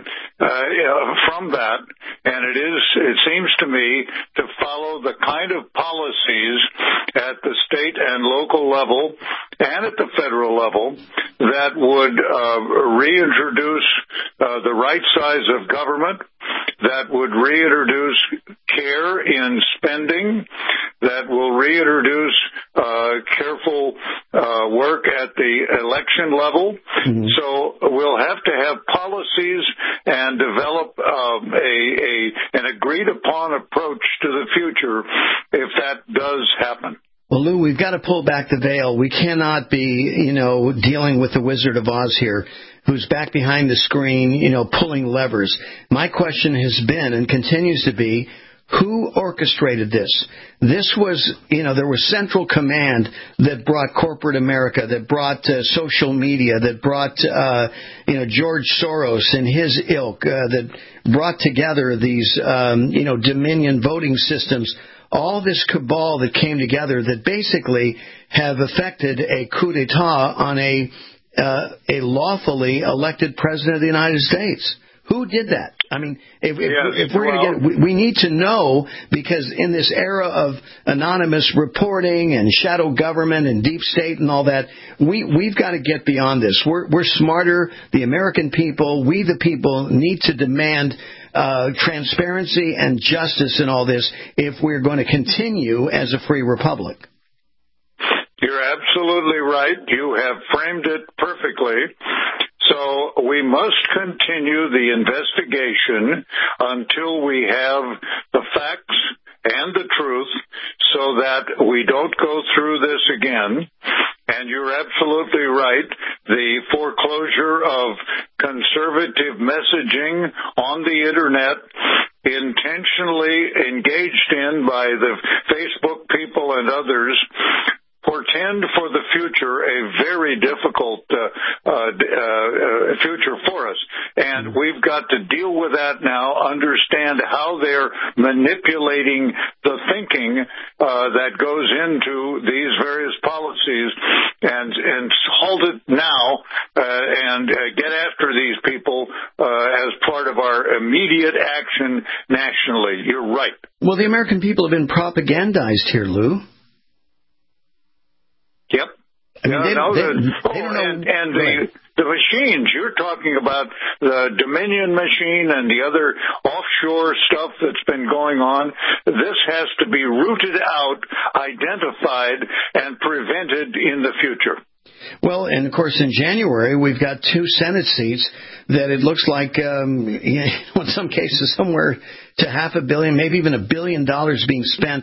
uh, from that, and it is, it seems to me, to follow the kind of policies at the state and local level and at the federal level that would uh, reintroduce uh, the right size of government, that would reintroduce care in spending, that will reintroduce uh, careful uh, work at the election level. Mm-hmm. So we'll have to have policies and develop um, a, a an agreed upon approach to the future if that does happen. Well, Lou, we've got to pull back the veil. We cannot be, you know, dealing with the Wizard of Oz here, who's back behind the screen, you know, pulling levers. My question has been and continues to be, who orchestrated this? This was, you know, there was central command that brought corporate America, that brought uh, social media, that brought, uh, you know, George Soros and his ilk, uh, that brought together these, um, you know, Dominion voting systems. All this cabal that came together that basically have effected a coup d'etat on a uh, a lawfully elected president of the United States. Who did that? I mean, if, if, yes, if we're well, going to get, we, we need to know, because in this era of anonymous reporting and shadow government and deep state and all that, we, we've got to get beyond this. We're, we're smarter. The American people, we the people, need to demand uh, transparency and justice in all this if we're going to continue as a free republic. You're absolutely right. You have framed it perfectly. So we must continue the investigation until we have the facts and the truth so that we don't go through this again. And you're absolutely right. The foreclosure of conservative messaging on the Internet, intentionally engaged in by the Facebook people and others, portend for the future a very difficult uh, uh, uh, future for us. And we've got to deal with that now, understand how they're manipulating the thinking uh, that goes into these various policies, and, and halt it now uh, and uh, get after these people uh, as part of our immediate action nationally. You're right. Well, the American people have been propagandized here, Lou. Yep. I mean, no, they, no, they, the, they oh, don't know. and, and the, the machines, you're talking about the Dominion machine and the other offshore stuff that's been going on. This has to be rooted out, identified, and prevented in the future. Well, and of course, in January, we've got two Senate seats that it looks like, um, you know, in some cases, somewhere to half a billion, maybe even a billion dollars being spent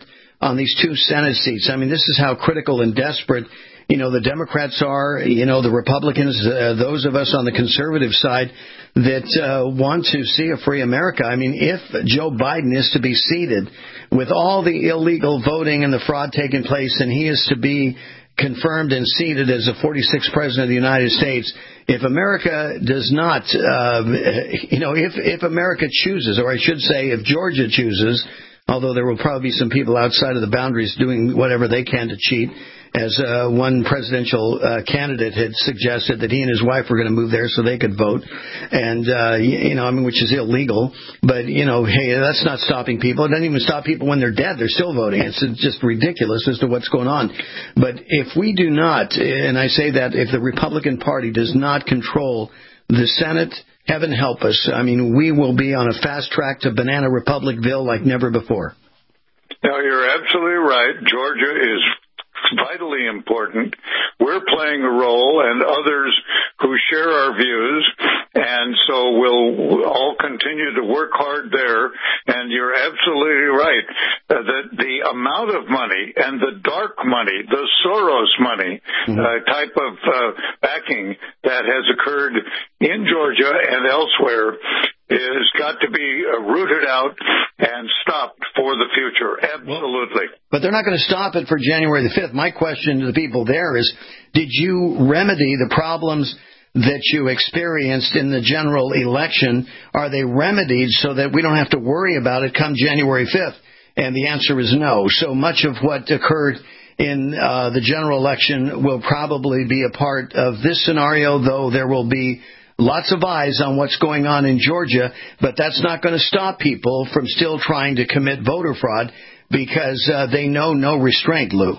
on these two Senate seats. I mean, this is how critical and desperate, you know, the Democrats are, you know, the Republicans, uh, those of us on the conservative side that uh, want to see a free America. I mean, if Joe Biden is to be seated with all the illegal voting and the fraud taking place, and he is to be confirmed and seated as the forty-sixth president of the United States, if America does not, uh, you know, if, if America chooses, or I should say if Georgia chooses, although there will probably be some people outside of the boundaries doing whatever they can to cheat, as uh, one presidential uh, candidate had suggested that he and his wife were going to move there so they could vote, and uh, you know, I mean, which is illegal. But you know, hey, that's not stopping people. It doesn't even stop people when they're dead; they're still voting. It's just ridiculous as to what's going on. But if we do not, and I say that if the Republican Party does not control the Senate, heaven help us. I mean, we will be on a fast track to Banana Republicville like never before. No, you're absolutely right. Georgia is vitally important. We're playing a role, and others who share our views, and so we'll all continue to work hard there. And you're absolutely right uh, that the amount of money and the dark money, the Soros money mm-hmm. uh, type of uh, backing that has occurred in Georgia and elsewhere is got to be uh, rooted out and stopped for the future. Absolutely. But they're not going to stop it for January the fifth. My question to the people there is, did you remedy the problems that you experienced in the general election? Are they remedied so that we don't have to worry about it come January fifth? And the answer is no. So much of what occurred in uh, the general election will probably be a part of this scenario, though there will be lots of eyes on what's going on in Georgia, but that's not going to stop people from still trying to commit voter fraud because uh, they know no restraint, Lou.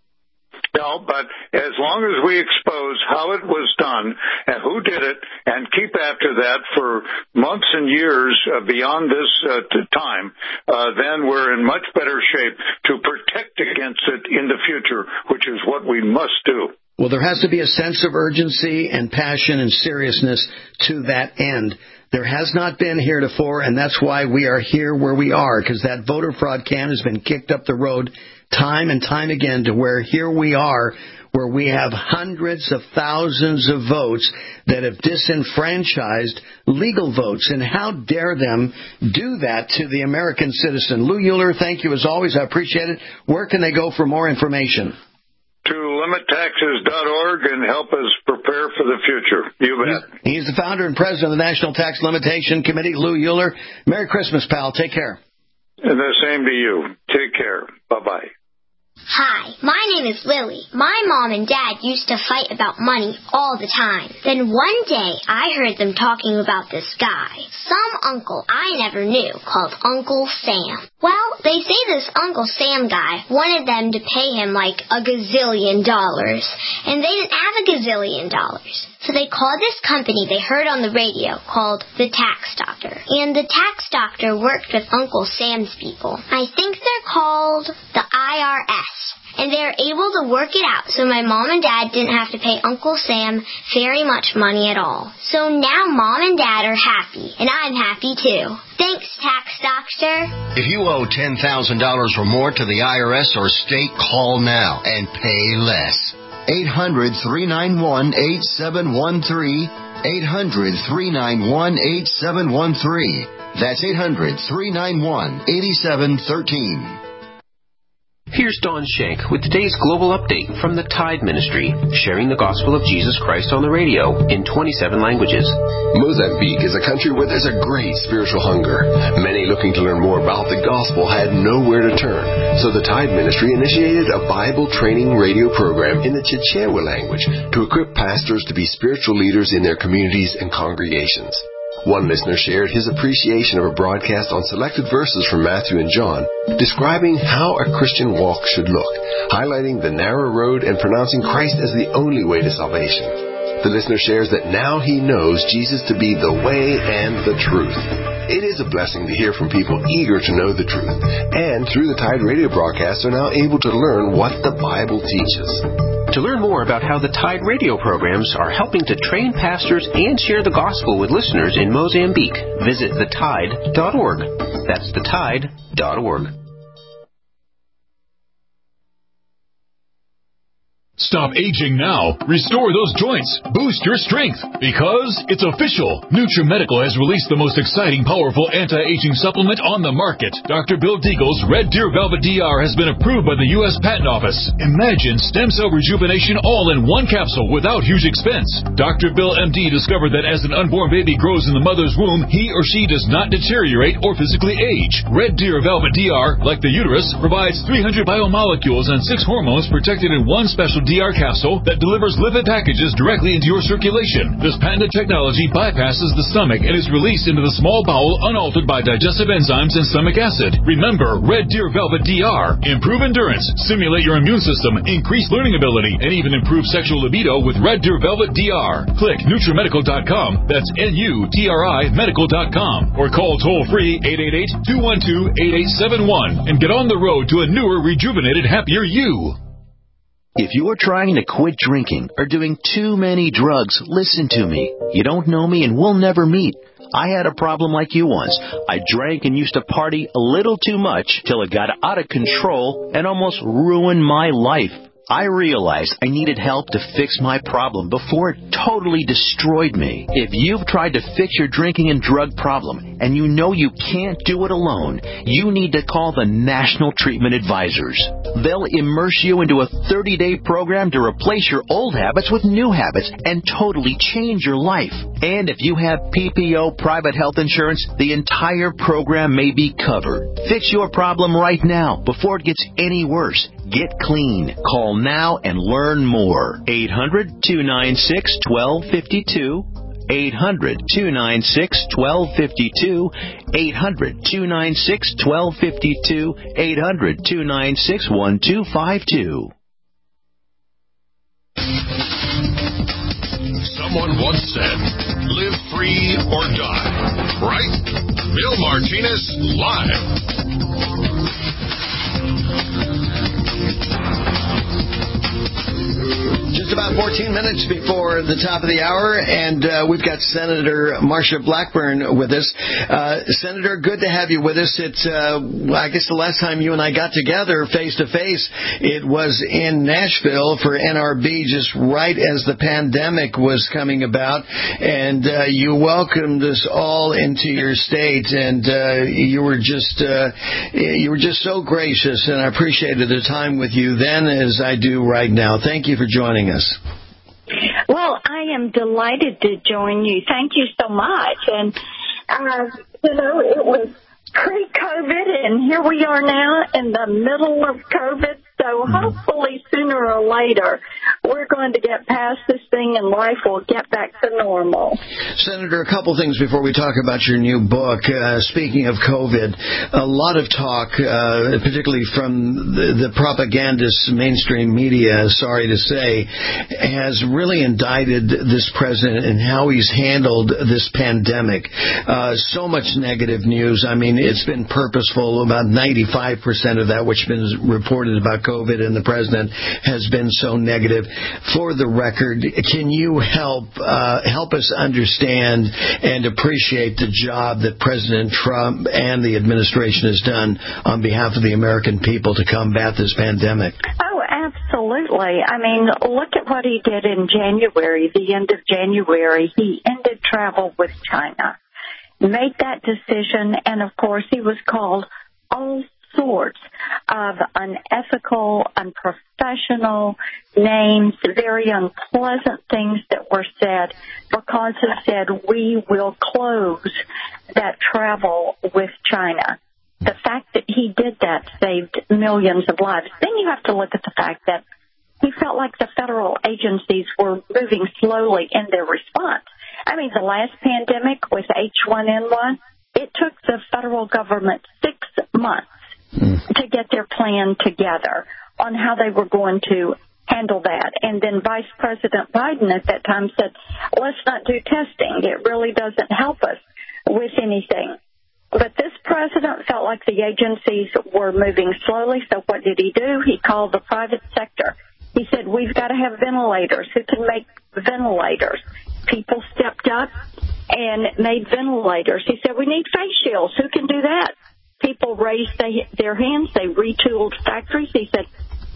No, but as long as we expose how it was done and who did it and keep after that for months and years uh, beyond this uh, time, uh, then we're in much better shape to protect against it in the future, which is what we must do. Well, there has to be a sense of urgency and passion and seriousness to that end. There has not been heretofore, and that's why we are here where we are, because that voter fraud can has been kicked up the road time and time again to where here we are, where we have hundreds of thousands of votes that have disenfranchised legal votes. And how dare them do that to the American citizen? Lou Euler, thank you as always. I appreciate it. Where can they go for more information? To limit taxes dot org and help us prepare for the future. You bet. He's the founder and president of the National Tax Limitation Committee, Lou Euler. Merry Christmas, pal. Take care. And the same to you. Take care. Bye-bye. Hi, my name is Lily. My mom and dad used to fight about money all the time. Then one day, I heard them talking about this guy, some uncle I never knew, called Uncle Sam. Well, they say this Uncle Sam guy wanted them to pay him like a gazillion dollars, and they didn't have a gazillion dollars. So they called this company they heard on the radio called the Tax Doctor. And the Tax Doctor worked with Uncle Sam's people. I think they're called the I R S. And they were able to work it out so my mom and dad didn't have to pay Uncle Sam very much money at all. So now mom and dad are happy, and I'm happy too. Thanks, Tax Doctor. If you owe ten thousand dollars or more to the I R S or state, call now and pay less. eight hundred, three nine one, eight seven one three. eight hundred, three nine one, eight seven one three. That's eight hundred, three nine one, eight seven one three. Here's Don Shank with today's Global Update from the Tide Ministry, sharing the gospel of Jesus Christ on the radio in twenty-seven languages. Mozambique is a country where there's a great spiritual hunger. Many looking to learn more about the gospel had nowhere to turn, so the Tide Ministry initiated a Bible training radio program in the Chichewa language to equip pastors to be spiritual leaders in their communities and congregations. One listener shared his appreciation of a broadcast on selected verses from Matthew and John, describing how a Christian walk should look, highlighting the narrow road and pronouncing Christ as the only way to salvation. The listener shares that now he knows Jesus to be the way and the truth. It is a blessing to hear from people eager to know the truth, and through the Tide radio broadcasts are now able to learn what the Bible teaches. To learn more about how the Tide radio programs are helping to train pastors and share the gospel with listeners in Mozambique, visit the tide dot org. That's the tide dot org. Stop aging now. Restore those joints. Boost your strength. Because it's official. NutriMedical has released the most exciting, powerful anti-aging supplement on the market. Doctor Bill Deagle's Red Deer Velvet D R has been approved by the U S Patent Office. Imagine stem cell rejuvenation all in one capsule without huge expense. Doctor Bill M D discovered that as an unborn baby grows in the mother's womb, he or she does not deteriorate or physically age. Red Deer Velvet D R, like the uterus, provides three hundred biomolecules and six hormones protected in one special D R capsule that delivers lipid packages directly into your circulation. This patented technology bypasses the stomach and is released into the small bowel unaltered by digestive enzymes and stomach acid. Remember, Red Deer Velvet D R. Improve endurance, stimulate your immune system, increase learning ability, and even improve sexual libido with Red Deer Velvet D R. Click NutriMedical dot com. That's N U T R I Medical dot com. Or call toll-free eight eight eight, two one two, eight eight seven one and get on the road to a newer, rejuvenated, happier you. If you're trying to quit drinking or doing too many drugs, listen to me. You don't know me and we'll never meet. I had a problem like you once. I drank and used to party a little too much till it got out of control and almost ruined my life. I realized I needed help to fix my problem before it totally destroyed me. If you've tried to fix your drinking and drug problem and you know you can't do it alone, you need to call the National Treatment Advisors. They'll immerse you into a thirty-day program to replace your old habits with new habits and totally change your life. And if you have P P O private health insurance, the entire program may be covered. Fix your problem right now before it gets any worse. Get clean. Call now and learn more. eight hundred, two nine six, one two five two. eight hundred, two nine six, one two five two. eight hundred, two nine six, one two five two. eight hundred, two nine six, one two five two. Someone once said, live free or die. Right? Bill Martinez, live. Just about fourteen minutes before the top of the hour, and uh, we've got Senator Marsha Blackburn with us. Uh, Senator, good to have you with us. It's, uh, I guess the last time you and I got together face-to-face, it was in Nashville for N R B, just right as the pandemic was coming about, and uh, you welcomed us all into your state, and uh, you were just uh, you were just so gracious, and I appreciated the time with you then as I do right now. Thank you for joining us. Well, I am delighted to join you. Thank you so much. And, uh, you know, it was pre-COVID, and here we are now in the middle of COVID. So hopefully sooner or later we're going to get past this thing and life will get back to normal. Senator, a couple things before we talk about your new book. Uh, speaking of COVID, a lot of talk, uh, particularly from the, the propagandist mainstream media, sorry to say, has really indicted this president and how he's handled this pandemic. Uh, so much negative news. I mean, it's been purposeful. About ninety-five percent of that which has been reported about COVID and the president has been so negative. For the record, can you help uh, help us understand and appreciate the job that President Trump and the administration has done on behalf of the American people to combat this pandemic? Oh, absolutely. I mean, look at what he did in January, the end of January. He ended travel with China, made that decision, and of course he was called all sorts of unethical, unprofessional names, very unpleasant things that were said because he said we will close that travel with China. The fact that he did that saved millions of lives. Then you have to look at the fact that he felt like the federal agencies were moving slowly in their response. I mean, the last pandemic with H one N one, it took the federal government six months to get their plan together on how they were going to handle that. And then Vice President Biden at that time said, let's not do testing. It really doesn't help us with anything. But this president felt like the agencies were moving slowly, so what did he do? He called the private sector. He said, we've got to have ventilators. Who can make ventilators? People stepped up and made ventilators. He said, we need face shields. Who can do that? People raised they, their hands. They retooled factories. He said,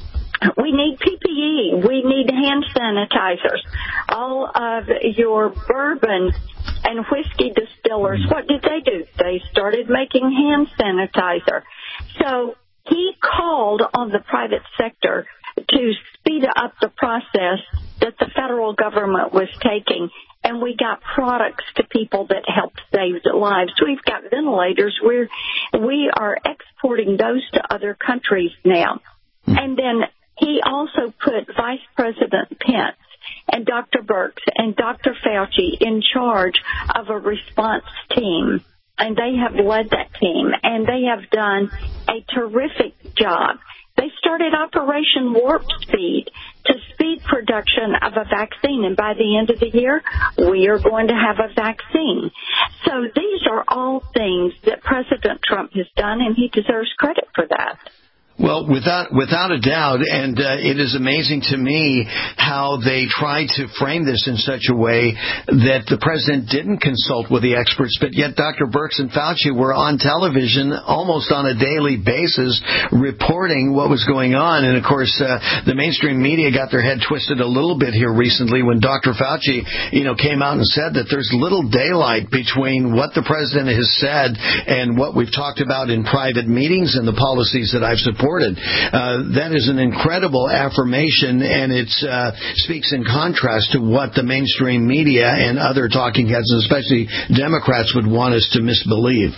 We need P P E. We need hand sanitizers. All of your bourbon and whiskey distillers, what did they do? They started making hand sanitizer. So he called on the private sector to speed up the process that the federal government was taking, and we got products to people that helped save lives. We've got ventilators. We're, we are exporting those to other countries now. And then he also put Vice President Pence and Doctor Birx and Doctor Fauci in charge of a response team, and they have led that team, and they have done a terrific job. They started Operation Warp Speed to speed production of a vaccine, and by the end of the year, we are going to have a vaccine. So these are all things that President Trump has done, and he deserves credit for that. Well, without without a doubt, and uh, it is amazing to me how they tried to frame this in such a way that the president didn't consult with the experts, but yet Doctor Birx and Fauci were on television almost on a daily basis reporting what was going on. And, of course, uh, the mainstream media got their head twisted a little bit here recently when Doctor Fauci, you know, came out and said that there's little daylight between what the president has said and what we've talked about in private meetings and the policies that I've supported. Uh, that is an incredible affirmation, and it uh, speaks in contrast to what the mainstream media and other talking heads, especially Democrats, would want us to misbelieve.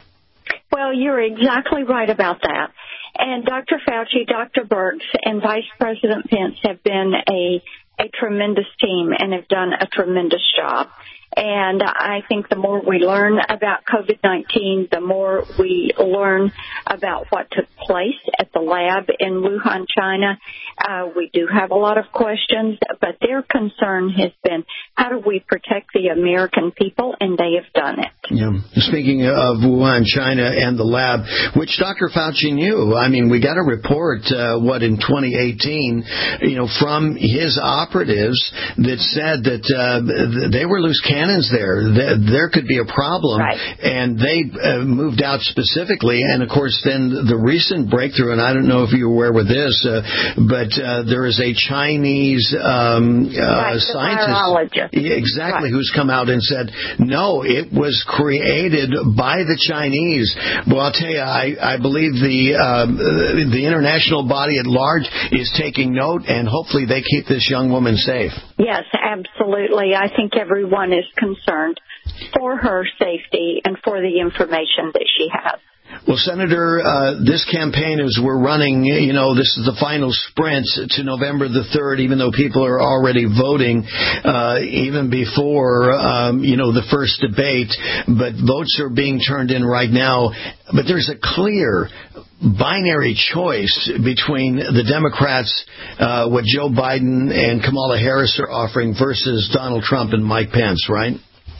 Well, you're exactly right about that. And Doctor Fauci, Doctor Birx, and Vice President Pence have been a, a tremendous team and have done a tremendous job. And I think the more we learn about COVID nineteen, the more we learn about what took place at the lab in Wuhan, China. Uh, we do have a lot of questions, but their concern has been, how do we protect the American people? And they have done it. Yeah. Speaking of Wuhan, China, and the lab, which Doctor Fauci knew. I mean, we got a report, uh, what, in twenty eighteen, you know, from his operatives that said that uh, they were loose cannons there. There could be a problem. Right. And they uh, moved out specifically. And, of course, then the recent breakthrough, and I don't know if you're aware with this, uh, but uh, there is a Chinese um, uh, right, scientist. Exactly, right. Who's come out and said, no, it was created by the Chinese. Well, I'll tell you, I, I believe the uh, the international body at large is taking note, and hopefully they keep this young woman safe. Yes, absolutely. I think everyone is concerned for her safety and for the information that she has. Well, Senator, uh, this campaign, as we're running, you know, this is the final sprint to November the third, even though people are already voting, uh, even before, um, you know, the first debate. But votes are being turned in right now. But there's a clear binary choice between the Democrats, uh, what Joe Biden and Kamala Harris are offering versus Donald Trump and Mike Pence, right?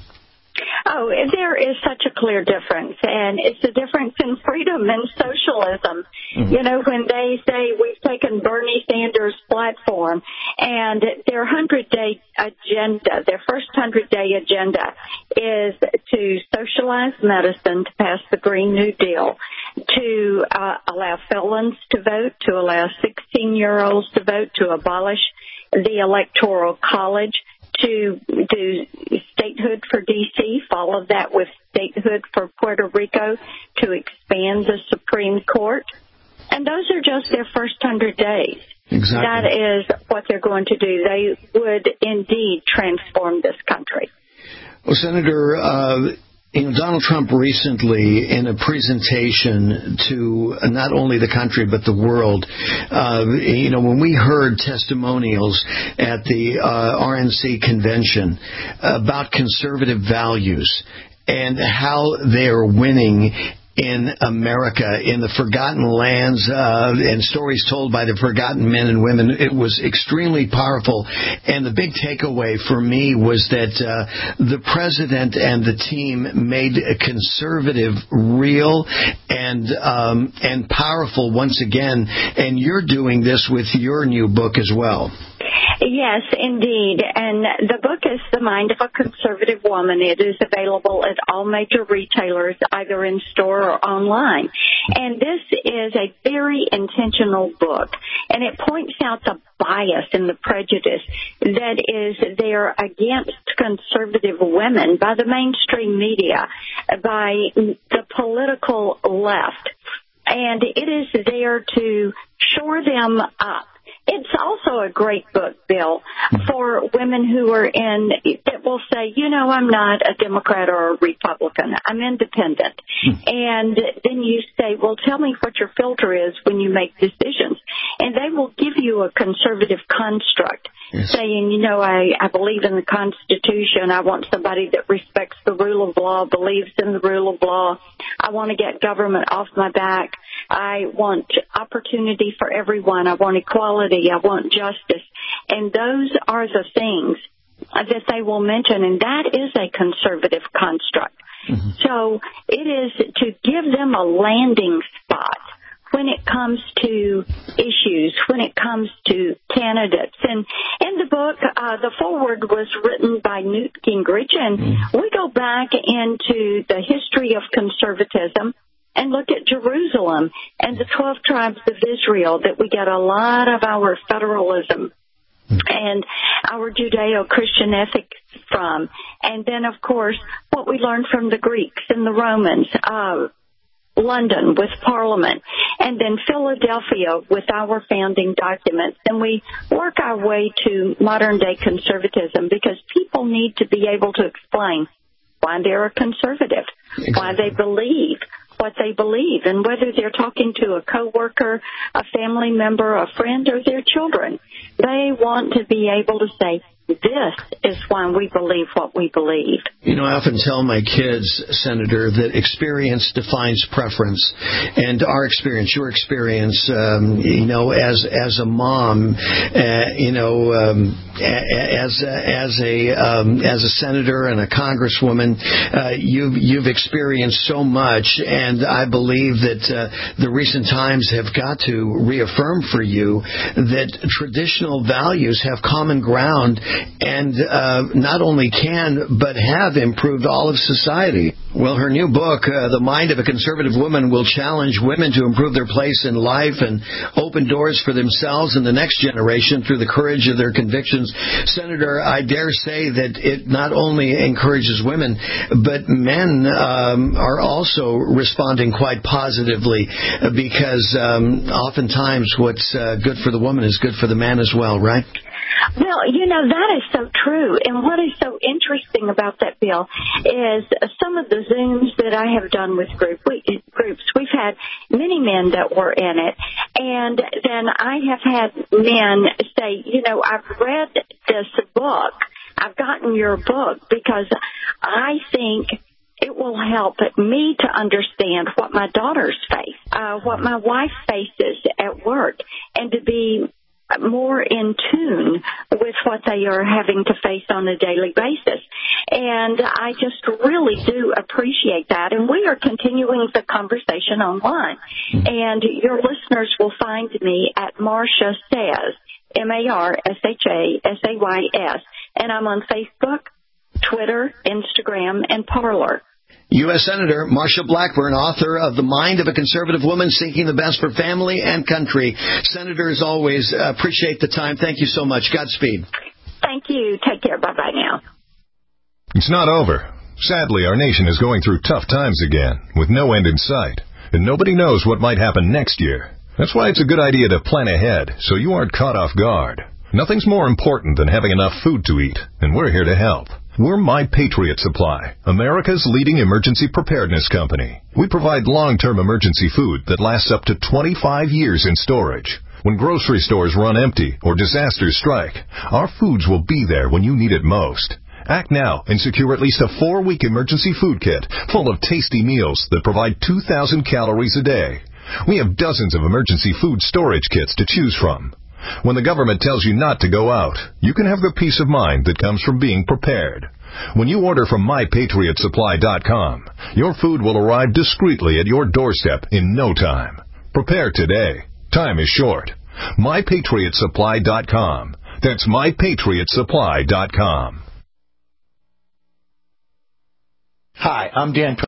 Oh, there is such a clear difference, and it's a difference in freedom and socialism. Mm-hmm. You know, when they say we've taken Bernie Sanders' platform and their hundred-day agenda, their first hundred-day agenda is to socialize medicine, to pass the Green New Deal, to uh, allow felons to vote, to allow sixteen-year-olds to vote, to abolish the Electoral College, to do statehood for D C, follow that with statehood for Puerto Rico, to expand the Supreme Court. And those are just their first hundred days. Exactly. That is what they're going to do. They would indeed transform this country. Well, Senator, uh, you know, Donald Trump recently, in a presentation to not only the country but the world, uh, you know, when we heard testimonials at the uh, R N C convention about conservative values and how they are winning in America, in the forgotten lands, uh, and stories told by the forgotten men and women. It was extremely powerful. And the big takeaway for me was that uh, the president and the team made a conservative real and um, and powerful once again. And you're doing this with your new book as well. Yes, indeed. And the book is The Mind of a Conservative Woman. It is available at all major retailers, either in store or online. And this is a very intentional book, and it points out the bias and the prejudice that is there against conservative women by the mainstream media, by the political left. And it is there to shore them up. It's also a great book, Bill, for women who are in, that will say, you know, I'm not a Democrat or a Republican. I'm independent. And then you say, well, tell me what your filter is when you make decisions. And they will give you a conservative construct, yes, saying, you know, I, I believe in the Constitution. I want somebody that respects the rule of law, believes in the rule of law. I want to get government off my back. I want opportunity for everyone. I want equality. I want justice. And those are the things that they will mention, and that is a conservative construct. Mm-hmm. So it is to give them a landing spot when it comes to issues, when it comes to candidates. And in the book, uh, the foreword was written by Newt Gingrich, and mm-hmm. we go back into the history of conservatism and look at Jerusalem and the twelve tribes of Israel, that we get a lot of our federalism and our Judeo-Christian ethics from. And then, of course, what we learned from the Greeks and the Romans, uh, London with Parliament, and then Philadelphia with our founding documents. And we work our way to modern-day conservatism, because people need to be able to explain why they're a conservative, exactly, why they believe what they believe, and whether they're talking to a coworker, a family member, a friend, or their children. They want to be able to say, this is why we believe what we believe. You know, I often tell my kids, Senator, that experience defines preference. And our experience, your experience, um, you know, as as a mom, uh, you know, um, as as a um, as a senator and a congresswoman, uh, you've you've experienced so much, and I believe that uh, the recent times have got to reaffirm for you that traditional values have common ground, and uh, not only can, but have improved all of society. Well, her new book, uh, The Mind of a Conservative Woman, will challenge women to improve their place in life and open doors for themselves and the next generation through the courage of their convictions. Senator, I dare say that it not only encourages women, but men um, are also responding quite positively, because um, oftentimes what's uh, good for the woman is good for the man as well, right? Well, you know, that is so true. And what is so interesting about that, Bill, is some of the Zooms that I have done with group, we, groups, we've had many men that were in it. And then I have had men say, you know, I've read this book. I've gotten your book because I think it will help me to understand what my daughters face, uh, what my wife faces at work, and to be more in tune with what they are having to face on a daily basis. And I just really do appreciate that. And we are continuing the conversation online. And your listeners will find me at Marcia Says, M A R S H A S A Y S. And I'm on Facebook, Twitter, Instagram, and Parler. U S Senator Marsha Blackburn, author of The Mind of a Conservative Woman, Seeking the Best for Family and Country. Senator, as always, uh, appreciate the time. Thank you so much. Godspeed. Thank you. Take care. Bye-bye now. It's not over. Sadly, our nation is going through tough times again, with no end in sight, and nobody knows what might happen next year. That's why it's a good idea to plan ahead, so you aren't caught off guard. Nothing's more important than having enough food to eat, and we're here to help. We're My Patriot Supply, America's leading emergency preparedness company. We provide long-term emergency food that lasts up to twenty-five years in storage. When grocery stores run empty or disasters strike, our foods will be there when you need it most. Act now and secure at least a four-week emergency food kit full of tasty meals that provide two thousand calories a day. We have dozens of emergency food storage kits to choose from. When the government tells you not to go out, you can have the peace of mind that comes from being prepared. When you order from my patriot supply dot com, your food will arrive discreetly at your doorstep in no time. Prepare today. Time is short. my patriot supply dot com. That's my patriot supply dot com. Hi, I'm Dan